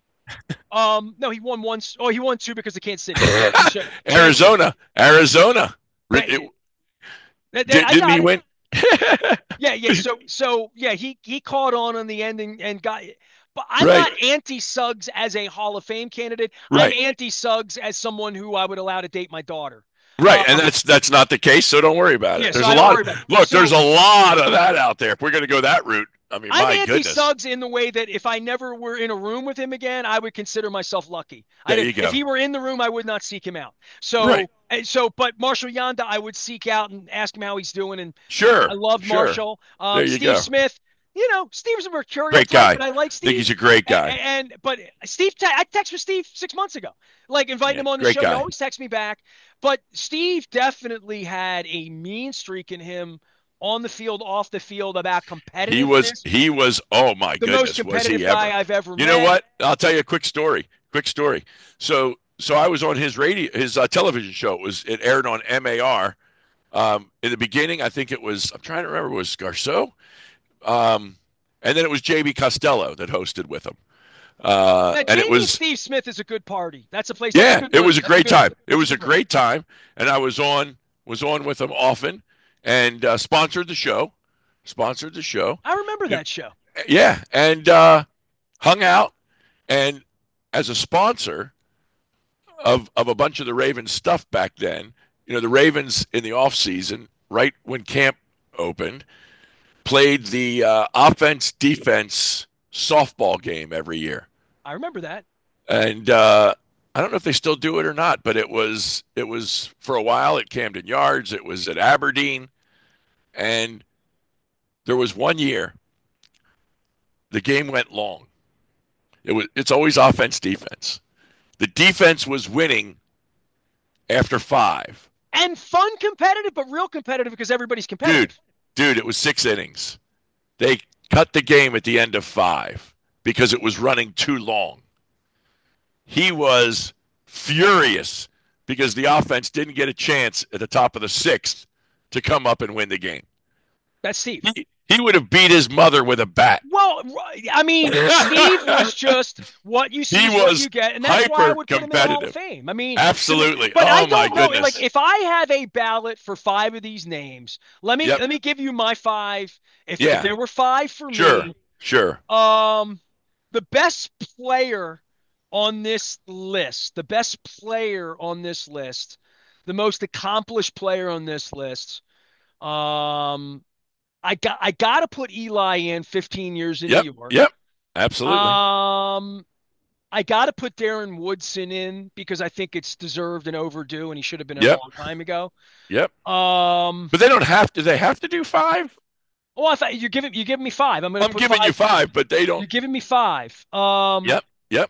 um no, he won one. Oh, he won two because of Kansas City. Arizona. Arizona. Right. It- That- that- did, I didn't got he it. win? Yeah, yeah. So, so yeah, he he caught on on the end and, and got. But I'm Right. not anti Suggs as a Hall of Fame candidate. Right. I'm anti Suggs as someone who I would allow to date my daughter. Right, Uh, and that's that's not the case, so don't worry about it. Yeah, so there's I a don't lot. worry about it. Look, So- there's a lot of that out there. If we're going to go that route, I mean, I'm my anti goodness. Suggs in the way that if I never were in a room with him again, I would consider myself lucky. I, There you go. If he were in the room, I would not seek him out. So, Right. and so, but Marshall Yonda, I would seek out and ask him how he's doing. And Sure. I love sure. Marshall. Um, There you Steve go. Smith, you know, Steve's a mercurial Great type, guy. and I like Think Steve. he's a great And, guy. and but Steve, te- I texted with Steve six months ago, like inviting Yeah, him on the great show. He guy. always texts me back. But Steve definitely had a mean streak in him on the field, off the field about He was, competitiveness. he was, oh my The most goodness, was competitive he guy ever? I've ever You know met. what? I'll tell you a quick story. Quick story. So, so I was on his radio, his uh, television show. It was, it aired on M A R. Um, in the beginning, I think it was, I'm trying to remember, it was Garceau. Um, and then it was J B Costello that hosted with him. Uh, Now, and it Jamie and was, Steve Smith is a good party. That's a place. That's a yeah, good it look. was a That's a great good. time. It That's a was a good look. great time. And I was on, was on with them often and uh, sponsored the show, sponsored the show. I remember that show. Yeah. And uh, hung out. And as a sponsor of, of a bunch of the Ravens stuff back then, you know, the Ravens in the off season, right when camp opened, played the uh, offense defense softball game every year. I remember that. And uh, I don't know if they still do it or not, but it was it was for a while at Camden Yards. It was at Aberdeen, and there was one year the game went long. It was it's always offense defense. The defense was winning after five. And fun competitive, but real competitive because everybody's competitive. Dude, dude, it was six innings. They cut the game at the end of five because it was running too long. He was furious because the offense didn't get a chance at the top of the sixth to come up and win the game. That's Steve. He, he would have beat his mother with a bat. Well, I mean, Steve was just what you see, He what was you get, and that's why I would put him in the Hall of hyper-competitive. Fame. I mean, Absolutely. But Oh, I my don't know. goodness. Like, if I have a ballot for five of these names, let me Yep. let me give you my five. If, Yeah. if there were five for Sure, me, sure. um, the best player on this list, the best player on this list, the most accomplished player on this list, um, I got I got to put Eli in fifteen years in Yep, New York. yep. Absolutely. Um, I got to put Darren Woodson in because I think it's deserved and overdue, and he should have been in Yep. a long time ago. Yep. Um, But they don't have to. They have to do five. oh, I thought you're giving you're giving me five. I'm gonna I'm put giving five. you five, but they You're don't. giving me five. Um, Yep. Yep.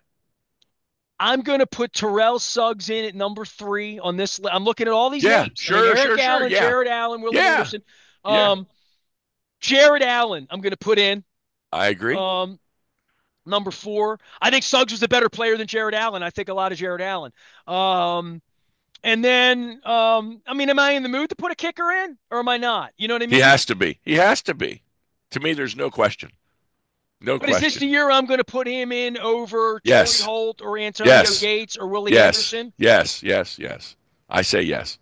I'm gonna put Terrell Suggs in at number three on this. Li- I'm looking at all these Yeah, names. sure, I mean, Eric sure, sure, Allen, yeah. Jared Allen, Willie Yeah. Anderson. Yeah. Um, Jared Allen, I'm gonna put in. I agree. Um, number four. I think Suggs was a better player than Jared Allen. I think a lot of Jared Allen. Um, and then, um, I mean, am I in the mood to put a kicker in, or am I not? You know what I mean? He has to be. He has to be. To me, there's no question. No But is question. this the year I'm going to put him in over Yes. Torrey Holt or Antonio Yes. Gates or Willie Yes. Anderson? Yes. Yes. Yes. I say yes.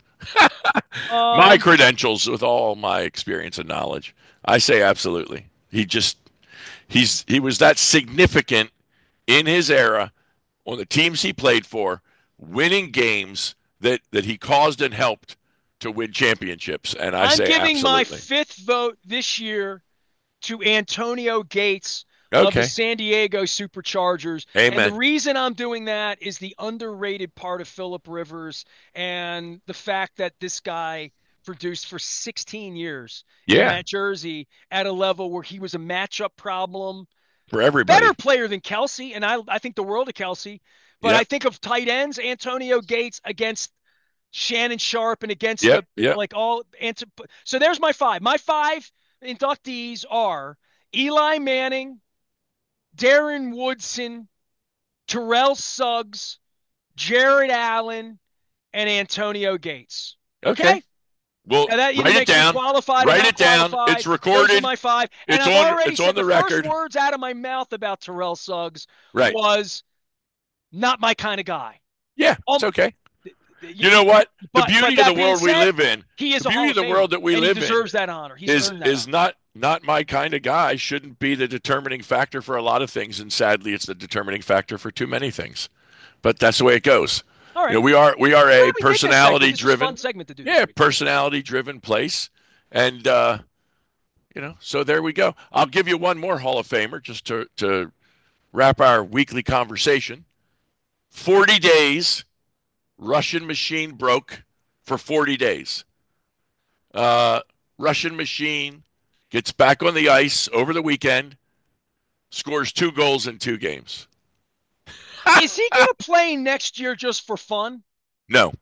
Um, My credentials, with all my experience and knowledge, I say absolutely. He just he's he was that significant in his era on the teams he played for, winning games that that he caused and helped to win championships. And I I'm say giving my absolutely. fifth vote this year to Antonio Gates of the Okay. San Diego Superchargers. And Amen. the reason I'm doing that is the underrated part of Phillip Rivers and the fact that this guy produced for sixteen years in Yeah. that jersey at a level where he was a matchup problem. For everybody. Better player than Kelsey, and I, I think the world of Kelsey. But Yep. I think of tight ends, Antonio Gates against Shannon Sharp and against Yep. the Yep. like all. So there's my five. My five inductees are Eli Manning, Darren Woodson, Terrell Suggs, Jared Allen, and Antonio Gates. Okay. Okay. Well, Now that either write it makes me down. qualified or Write not it down. qualified. It's Those are recorded. my five. And It's I've on- already it's said on the record. first words out of my mouth about Terrell Suggs Right. was not my kind of guy. Yeah, Um, it's okay. You know what? The But- beauty but of that the being world we said, live in, He is the a Hall beauty of of the Famer, world that we and live he in deserves that honor. He's is earned that is honor. not not my kind of guy. Shouldn't be the determining factor for a lot of things, and sadly, it's the determining factor for too many things. But that's the way it goes. All right. You know, we are we are Why a don't we take this segment? personality This was a fun driven, segment to do this yeah, week. personality driven place, and uh, you know, so there we go. I'll give you one more Hall of Famer just to to wrap our weekly conversation. Forty days, Russian machine broke for forty days. Uh, Russian machine gets back on the ice over the weekend, scores two goals in two games. Is he going to play next year just for fun? No.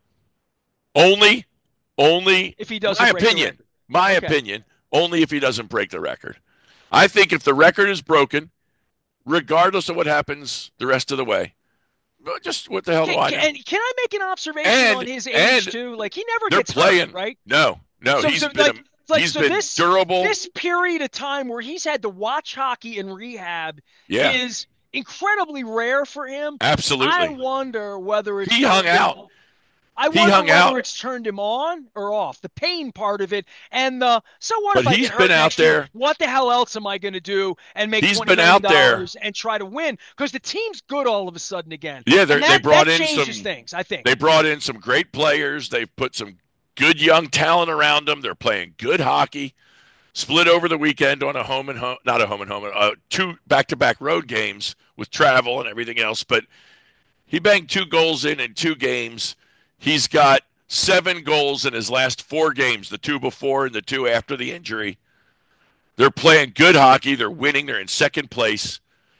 Only, only, if he doesn't my break the opinion, record. my Okay. opinion, only if he doesn't break the record. I think if the record is broken, regardless of what happens the rest of the way, just what the hell do Can, I can, know? and can I make an observation And- on his and age too? Like he never They're gets playing, hurt, right? No, no, So- he's so, been, like- a, like, he's so been this- durable. This period of time where he's had to watch hockey in rehab yeah, is incredibly rare for him. absolutely. I wonder whether it's He hung turned him- out. I He wonder hung whether out. it's turned him on or off. The pain part of it, and the so what But if I he's get hurt been out next year? there. What the hell else am I going to do and make He's twenty been million out there. dollars and try to win? Because the team's good all of a sudden again. Yeah, they're- And they that, brought that in changes some- things. I think They brought in some great players. They've put some good young talent around them. They're playing good hockey. Split over the weekend on a home and home, not a home and home, uh, two back-to-back road games with travel and everything else. But he banged two goals in in two games. He's got seven goals in his last four games, the two before and the two after the injury. They're playing good hockey. They're winning. They're in second place.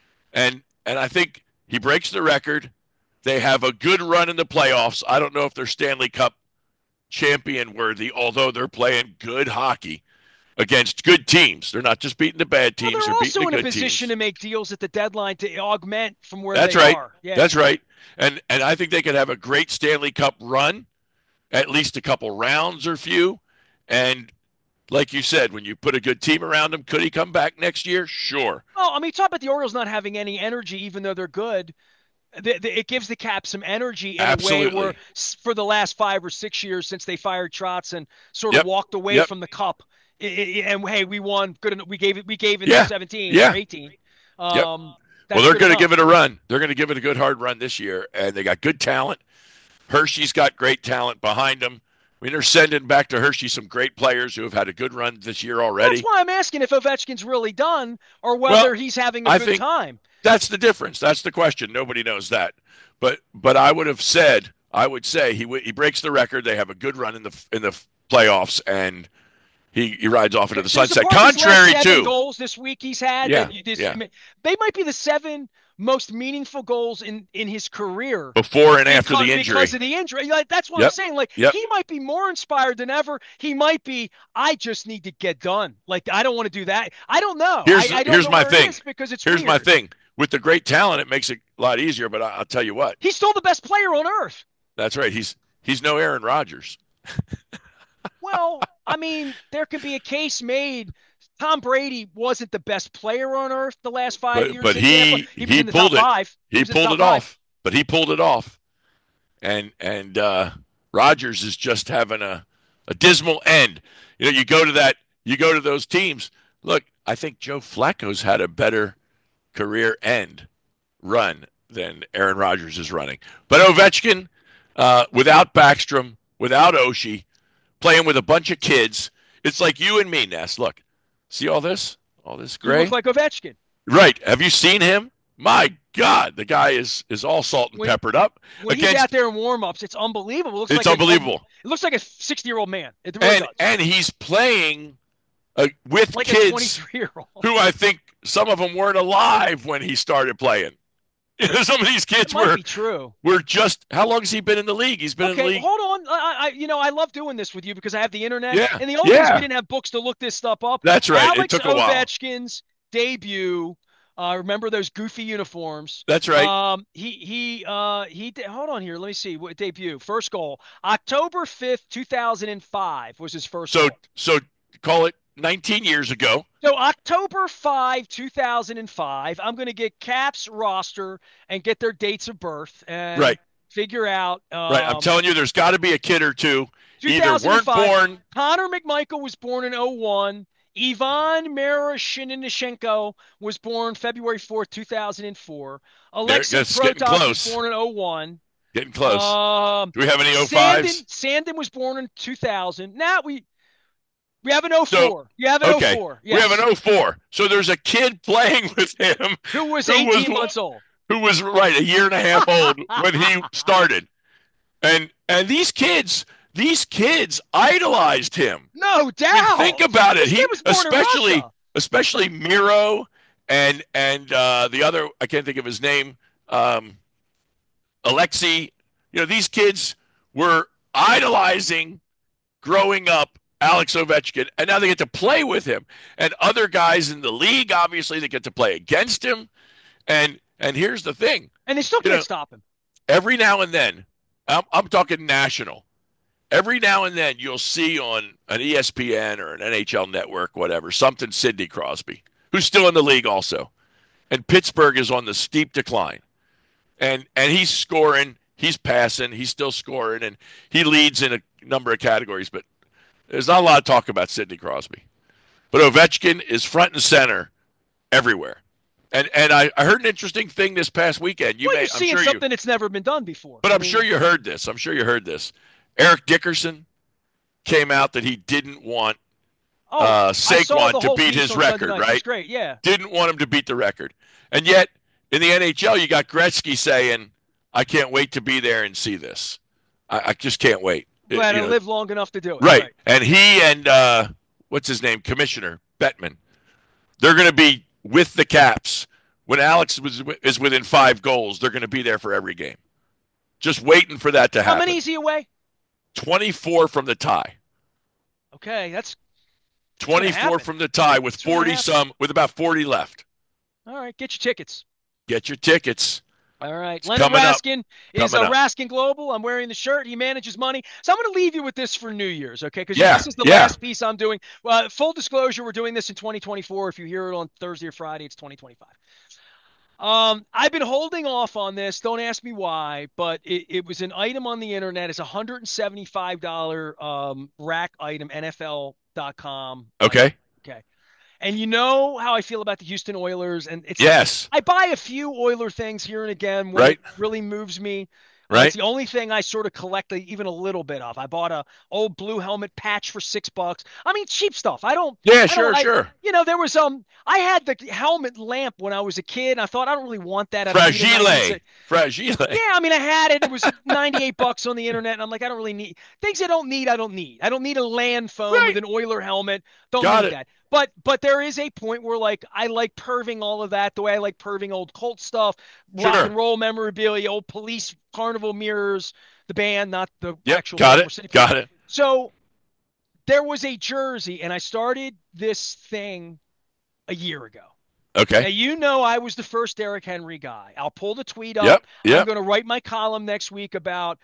And and I think he breaks the record. They have a good run in the playoffs. I don't know if they're Stanley Cup champion worthy, although they're playing good hockey against good teams. They're not just beating the bad well, teams. they're They're also beating in the a good position teams. to make deals at the deadline to augment from where That's they right. are. Yeah. That's right. And and I think they could have a great Stanley Cup run, at least a couple rounds or few. And like you said, when you put a good team around him, could he come back next year? Sure. Well, I mean, talk about the Orioles not having any energy, even though they're good. The, the, it gives the Caps some energy in Absolutely. a way where, s- for the last five or six years since they fired Trotz and sort of Yep. walked away Yep. from the Cup, I- I- and hey, we won. Good. enough. We gave it. We gave it Yeah. seventeen Yeah. or eighteen. Um, that's Well, they're good going to enough. give it a run. They're going to give it a good hard run this year, and they got good talent. Hershey's got great talent behind them. I mean, they're sending back to Hershey some great players who have had a good run this year already. That's why I'm asking if Ovechkin's really done or whether Well, he's having a I good think- time. That's the difference. That's the question. Nobody knows that. But but I would have said I would say he w- he breaks the record. They have a good run in the in the playoffs, and he, he rides off into the There's a sunset. part of his last Contrary seven to goals this week he's had. Yeah, that this- yeah. They might be the seven most meaningful goals in, in his career. before and after because, the injury. because of the injury. Like, that's what I'm Yep. saying. Like Yep. he might be more inspired than ever. He might be. I just need to get done. Like I don't want to do that. I don't know. Here's- I, I don't here's know my where it thing. is because it's Here's weird. my thing. With the great talent, it makes it a lot easier. But I, I'll tell you what. He's still the best player on earth. That's right. He's he's no Aaron Rodgers. Well, I mean, there could be a case made. Tom Brady wasn't the best player on earth the last five But- years. but in he- Tampa. he, was he in the pulled top it. five. He was in the pulled top it five. off. But he pulled it off. And and uh, Rodgers is just having a, a dismal end. You know, you go to that, you go to those teams. Look, I think Joe Flacco's had a better career end run than Aaron Rodgers is running. But Ovechkin, uh, without Backstrom, without Oshie, playing with a bunch of kids, it's like you and me, Ness. Look, see all this? All this You gray? look like Ovechkin. Right. Have you seen him? My God, the guy is is all salt and When- peppered up. When he's Against- out there in warm-ups, it's unbelievable. It looks It's like a- unbelievable. it looks like a sixty-year-old man. It really And does. and he's playing uh, with Like a kids twenty-three-year-old. who I think some of them weren't alive when he started playing. You know, some of these It kids might were be true. were just. How long has he been in the league? He's been in the Okay, league. hold on. I, I, you know, I love doing this with you because I have the internet. Yeah, In the old days, yeah. we didn't have books to look this stuff up. That's right. Alex it took a while. Ovechkin's debut. Uh, remember those goofy uniforms? That's right. Um, he he uh he did, hold on here. Let me see what debut. First goal, October fifth, two thousand five was his first. so goal. so call it nineteen years ago. So October fifth, two thousand five. I'm going to get Caps roster and get their dates of birth and Right. figure out. Um, Right. I'm telling you, there's got to be a kid or two either weren't two thousand five. born. Connor McMichael was born in oh one. Ivan Marashinishenko was born February fourth, two thousand four. Alexei that's getting Protas was close. born in oh one. Getting close. Um, Do we have any oh Sandin, fives? Sandin was born in two thousand. Now we we have an oh four. So, you have an okay. oh four. We Yes. have an oh four. So there's a kid playing with him Who was who eighteen was- months old. who was right a year and a half old when he started. And and these kids, These kids idolized him. No I mean, think doubt. about it. This kid He was born in especially Russia. especially Miro and and uh, the other, I can't think of his name, um, Alexei. You know, these kids were idolizing growing up Alex Ovechkin, and now they get to play with him. And other guys in the league, obviously, they get to play against him. And and here's the thing, And they still you can't know, stop him. every now and then, I'm, I'm talking national. Every now and then, you'll see on an E S P N or an N H L network, whatever, something Sidney Crosby, who's still in the league also, and Pittsburgh is on the steep decline, and and he's scoring, he's passing, he's still scoring, and he leads in a number of categories. But there's not a lot of talk about Sidney Crosby. But Ovechkin is front and center everywhere. And and I, I heard an interesting thing this past weekend. You Well, may, you're I'm seeing sure something you, that's never been done before. but I I'm mean, sure you heard this. I'm sure you heard this. Eric Dickerson came out that he didn't want oh, uh, I saw Saquon the to whole beat piece his on Sunday record, night. It was right? great, yeah. Didn't want him to beat the record. And yet, in the N H L, you got Gretzky saying, I can't wait to be there and see this. I, I just can't wait. Glad It- I you know, lived long enough to do it. right. And he and, uh, what's his name, Commissioner Bettman, they're going to be with the Caps. When Alex was, is within five goals, they're going to be there for every game. Just waiting for that to How happen. many is he away? twenty-four from the tie. Okay, that's twenty-four from the tie with It's gonna forty happen. some, with about forty left. all right. Get your tickets. Get your tickets. All right. It's Leonard coming up. Raskin is Coming a up. Raskin Global. I'm wearing the shirt. He manages money. So I'm going to leave you with this for New Year's, okay? Because Yeah, this is the yeah. last piece I'm doing. Uh, full disclosure, we're doing this in twenty twenty-four. If you hear it on Thursday or Friday, it's twenty twenty-five. Um, I've been holding off on this. Don't ask me why, but it, it was an item on the internet. It's a one hundred seventy-five dollars um, rack item, N F L dot com. Okay. Okay. And you know how I feel about the Houston Oilers, and it's Yes. I buy a few Oiler things here and again when Right. it really moves me. Uh, Right. It's the only thing I sort of collect a, even a little bit of. I bought a old blue helmet patch for six bucks. I mean, cheap stuff. I don't. Yeah, I sure, don't, I- sure. You know, there was um. I had the helmet lamp when I was a kid. And I thought I don't really want that. I don't need a Fragile. ninety-six Fragile. Yeah, I mean, I had it. It was ninety-eight bucks on the internet, and I'm like, I don't really need things I don't need. I don't need. I don't need a land phone Right. with an Oiler helmet. Don't Got need it. that. But but there is a point where like I like perving all of that the way I like perving old Colt stuff, rock Sure. and roll memorabilia, old Police Carnival mirrors, the band, not the Yep. actual Got Baltimore it. City Got Police. it. So there was a jersey, and I started this thing a year ago. Now, Okay. you know I was the first Derrick Henry guy. I'll pull the tweet up. Yep. I'm Yep. going to write my column next week about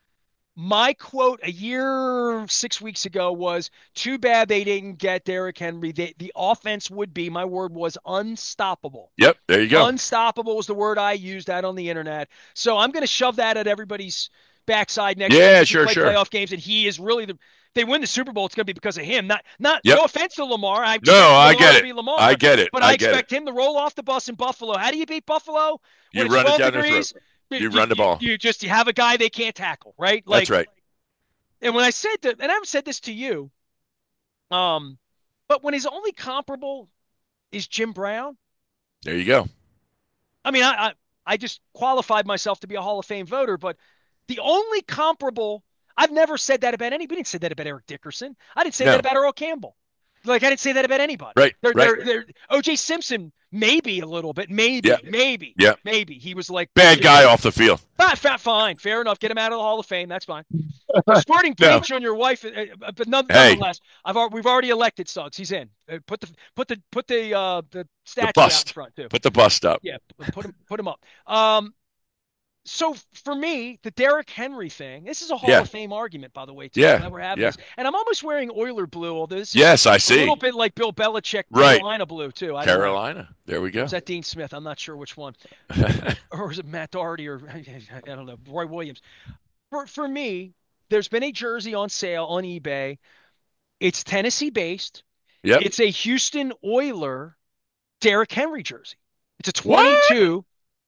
my quote a year, six weeks ago was, too bad they didn't get Derrick Henry. They, the offense would be, my word was unstoppable. Yep. There you go. Unstoppable was the word I used out on the internet. So I'm going to shove that at everybody's backside next Yeah, week. We sure, play sure. playoff games, and he is really the. They win the Super Bowl. It's going to be because of him. Not, not. Yep. No offense to Lamar. I No, expect I Lamar get to it. be Lamar, I get it. But I, I get expect him to roll off the bus in Buffalo. How do you beat Buffalo? You When it's run it twelve down their degrees, throat. You run the ball. You, just you have a guy they can't tackle, right? Like, That's right. And when I said that, and I've said this to you, um, but when his only comparable is Jim Brown, There you go. I mean, I, I I just qualified myself to be a Hall of Fame voter, but the only comparable, I've never said that about any. We didn't say that about Eric Dickerson. I didn't say No. that about Earl Campbell. Like I didn't say that about anybody. Right, They're, right. they're, they're, O J Simpson, maybe a little bit, maybe, Yeah. maybe, Yeah. maybe he was like Bad guy off the field. Ah, fa- fine, fair enough. Get him out of the Hall of Fame. That's fine. Squirting No. bleach on your wife, uh, uh, but none- Hey. nonetheless, I've al- we've already elected Suggs. He's in. Uh, put the put the put the uh the statue out in bust. front too. Put the bust up. Yeah, p- put him put him up. Um, so for me, the Derrick Henry thing. This is a Hall Yeah. of Fame argument, by the way. Too. Yeah, We'll never have yeah. this. And I'm almost wearing Oiler blue. Although this is Yes, I a see. little bit like Bill Belichick, Right. Carolina blue too. I don't know. Carolina. There we go. Is that Dean Smith? I'm not sure which one. Or is it Matt Doherty or I don't know, Roy Williams? For for me, there's been a jersey on sale on eBay. It's Tennessee based. Yep. It's a Houston Oiler Derrick Henry jersey. It's a What? twenty-two.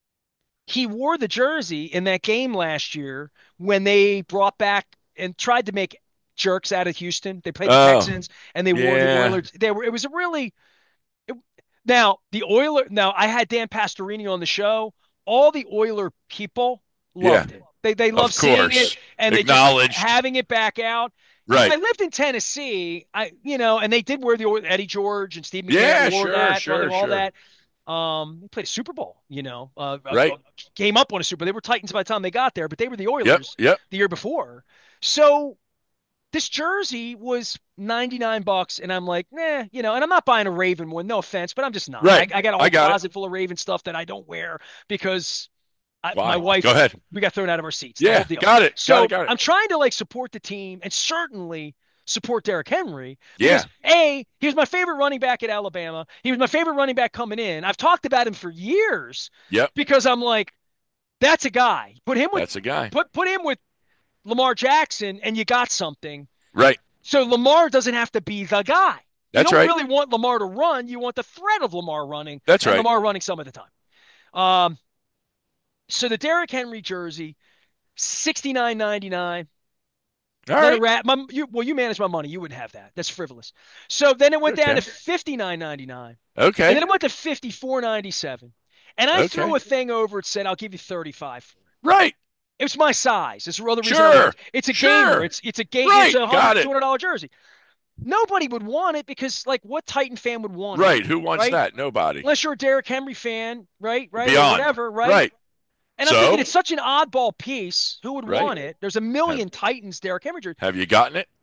He wore the jersey in that game last year when they brought back and tried to make jerks out of Houston. They played the Oh, Texans and they wore the yeah. Oilers. They were. It was a really. It, now the Oiler. Now I had Dan Pastorini on the show. All the Oiler people loved Yeah. it. They they love Of seeing it, course. and they just Acknowledged. having it back out. And if Right. I lived in Tennessee, I you know, and they did wear the Eddie George and Steve McNair Yeah, wore sure, that, running sure, all sure. that. Um, they played a Super Bowl, you know, uh, uh, Right. came up on a Super. They were Titans by the time they got there, but they were the Yep, Oilers yep. the year before. So this jersey was ninety-nine bucks, and I'm like, nah, you know, and I'm not buying a Raven one, no offense, but I'm just not. I, Right. I got a I whole got it. closet full of Raven stuff that I don't wear because I, my Why? Go wife, ahead. we got thrown out of our seats, the whole Yeah, deal. got it. Got it, So got it. I'm trying to like support the team and certainly support Derrick Henry Yeah. because A, he was my favorite running back at Alabama. He was my favorite running back coming in. I've talked about him for years Yep. because I'm like, that's a guy. Put him with That's a guy. put put him with Lamar Jackson and you got something. Right. So Lamar doesn't have to be the guy. You That's don't right. really want Lamar to run. You want the threat of Lamar running That's and right. Lamar running some of the time. Um, so the Derrick Henry jersey, sixty-nine ninety-nine. All Then it right. ran, my, you, well, you manage my money. You wouldn't have that. That's frivolous. So then it went down Okay. to fifty-nine ninety-nine, and Okay. then it went to fifty-four ninety-seven. And I threw Okay. a thing over it said, "I'll give you thirty-five for it." Right. It was my size. It's the other reason I Sure. went. It's a gamer. Sure. It's it's a game. It's Right. a Got hundred, two it. hundred dollar jersey. Nobody would want it because, like, what Titan fan would want it, Right. Who wants right? that? Nobody. Unless you're a Derrick Henry fan, right? Right? Or Beyond. whatever, right? Right. And I'm thinking So, it's such an oddball piece. Who would right. want it? There's a Have, million Titans Derrick Henry jerseys. have you gotten it?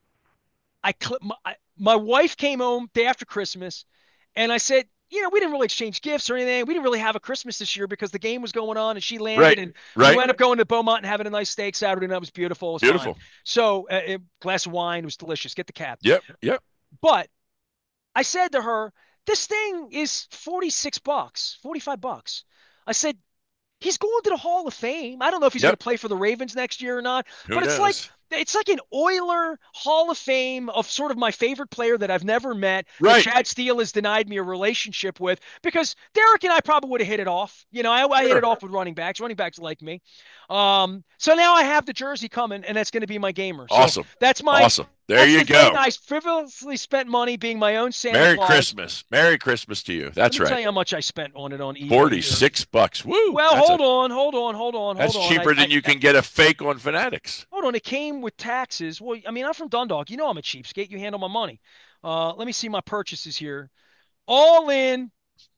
I clip my, I, my wife came home day after Christmas, and I said, you know, we didn't really exchange gifts or anything. We didn't really have a Christmas this year because the game was going on, and she landed, Right. and we Right. wound up going to Beaumont and having a nice steak Saturday night. It was beautiful. It was fine. Beautiful. So uh, a glass of wine was delicious. Get the cap. Yep. Yep. But I said to her, this thing is forty-six bucks, forty-five bucks. I said, he's going to the Hall of Fame. I don't know if he's going Yep. to play for the Ravens next year or not, Who but it's like knows? it's like an Oiler Hall of Fame of sort of my favorite player that I've never met, that Right. Chad Steele has denied me a relationship with, because Derek and I probably would have hit it off. You know, I, I hit Sure. it off with running backs. Running backs like me. Um, so now I have the jersey coming, and that's going to be my gamer. So Awesome. that's my Awesome. There that's you the go. thing. I frivolously spent money being my own Santa Merry Claus. Christmas. Merry Christmas to you. Let That's me tell right. you how much I spent on it on eBay here. Forty-six bucks. Woo. Well, That's hold a, on, hold on, hold on, that's hold on. cheaper I, than I, you can get a fake on Fanatics. Hold on. It came with taxes. Well, I mean, I'm from Dundalk. You know I'm a cheapskate. You handle my money. Uh, let me see my purchases here. All in,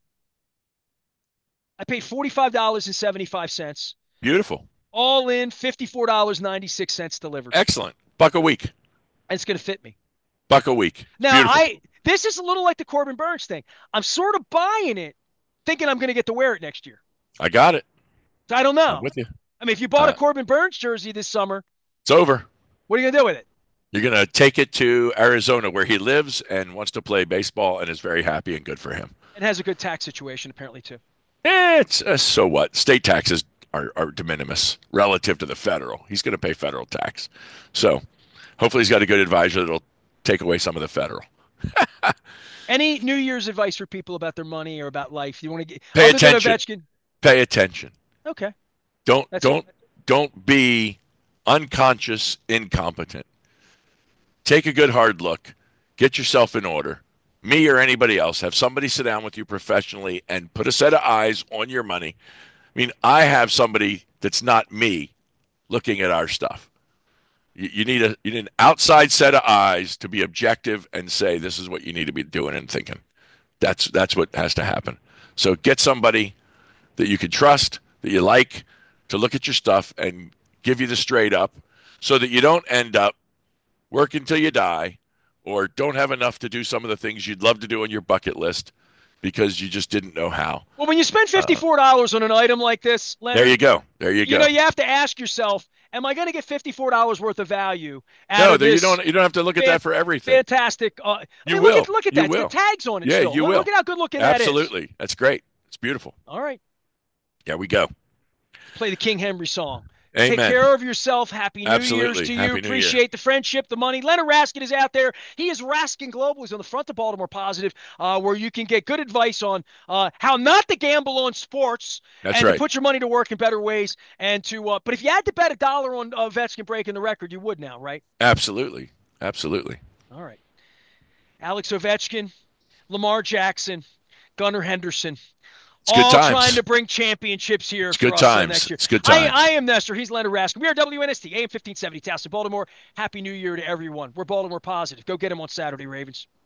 I paid forty-five dollars and seventy-five cents. Beautiful. All in, fifty-four dollars and ninety-six cents delivered. Excellent. Buck a week. And it's going to fit me. Buck a week. It's Now, beautiful. I this is a little like the Corbin Burns thing. I'm sort of buying it, thinking I'm going to get to wear it next year. I got it. So I don't I'm know. with you. I mean, if you bought a Uh, Corbin Burns jersey this summer, It's over. what are you going to do with it? You're going to take it to Arizona where he lives and wants to play baseball and is very happy and good for him. It has a good tax situation, apparently, too. Eh, it's uh, so what? State taxes are, are de minimis relative to the federal. He's going to pay federal tax. So hopefully he's got a good advisor that'll take away some of the federal. Any New Year's advice for people about their money or about life? You want to get Pay other than attention. Ovechkin? Pay attention. Okay. Don't That's don't don't be unconscious incompetent. Take a good hard look. Get yourself in order. Me or anybody else, have somebody sit down with you professionally and put a set of eyes on your money. I mean, I have somebody that's not me looking at our stuff. You, you need a you need an outside set of eyes to be objective and say this is what you need to be doing and thinking. That's that's what has to happen. So get somebody that you can trust, that you like, to look at your stuff and give you the straight up, so that you don't end up working until you die, or don't have enough to do some of the things you'd love to do on your bucket list because you just didn't know how. Well, when you spend fifty-four dollars uh, on an item like this, Leonard, there you go. There you, you go. know, you have to ask yourself, am I going to get fifty-four dollars worth of value out no, of you this don't. You don't have to look at that for everything. fantastic? Uh, I You mean, will. Look at, look at You that. will. The tags on it Yeah, still. you look, will. look at how good looking that is. Absolutely. That's great. It's beautiful. All right. There we go. Play the King Henry song. Amen. Take care of yourself. Happy New Absolutely. Year's to Happy you. New Appreciate Year. the friendship, the money. Leonard Raskin is out there. He is Raskin Global. He's on the front of Baltimore Positive, uh, where you can get good advice on uh, how not to gamble on sports That's and right. to put your money to work in better ways. And to, uh, but if you had to bet a dollar on uh, Ovechkin breaking the record, you would now, right? Absolutely. Absolutely. All right. Alex Ovechkin, Lamar Jackson, Gunnar Henderson. It's good all times. trying to bring championships here It's for good us times. next year. It's good times. I, I am Nestor. He's Leonard Raskin. We are W N S T, A M fifteen seventy, Taos, Baltimore. Happy New Year to everyone. We're Baltimore positive. Go get him on Saturday, Ravens.